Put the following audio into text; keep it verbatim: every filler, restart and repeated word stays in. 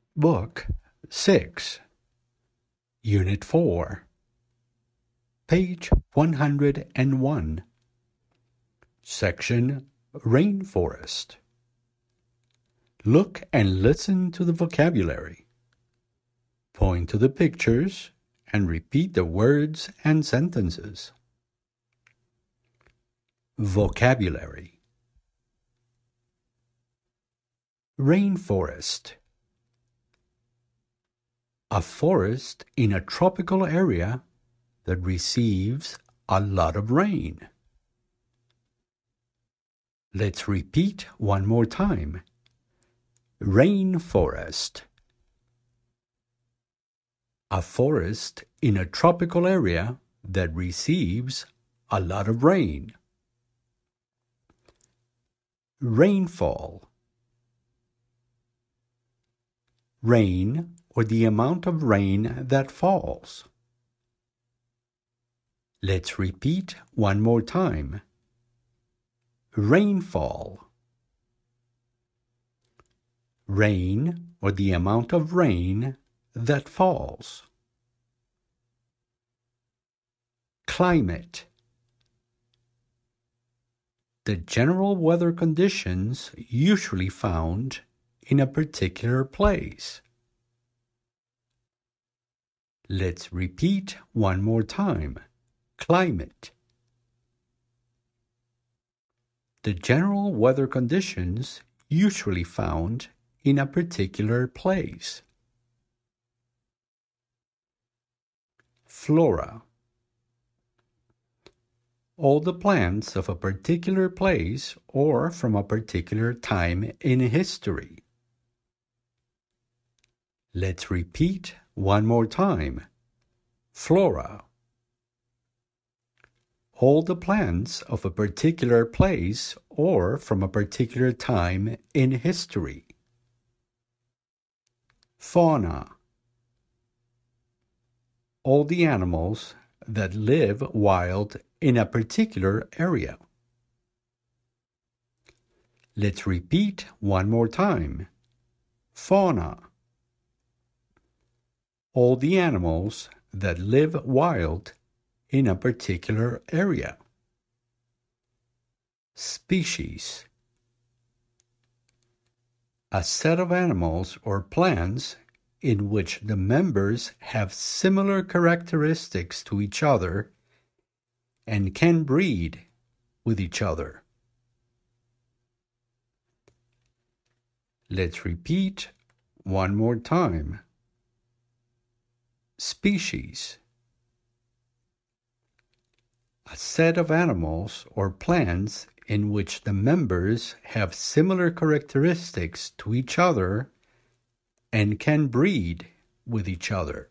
Book six, Unit four, page one hundred one, Section Rainforest. Look and listen to the vocabulary. Point to the pictures and repeat the words and sentences. Vocabulary. Rainforest. A forest in a tropical area that receives a lot of rain. Let's repeat one more time. Rainforest. A forest in a tropical area that receives a lot of rain. Rainfall. Rain, or the amount of rain that falls. Let's repeat one more time. Rainfall. Rain, or the amount of rain that falls. Climate. The general weather conditions usually found in a particular place. Let's repeat one more time. Climate. The general weather conditions usually found in a particular place. Flora. All the plants of a particular place or from a particular time in history. Let's repeat one more time. Flora. All the plants of a particular place or from a particular time in history. Fauna. All the animals that live wild in a particular area. Let's repeat one more time. Fauna. All the animals that live wild in a particular area. Species. A set of animals or plants in which the members have similar characteristics to each other and can breed with each other. Let's repeat one more time. Species. A set of animals or plants in which the members have similar characteristics to each other and can breed with each other.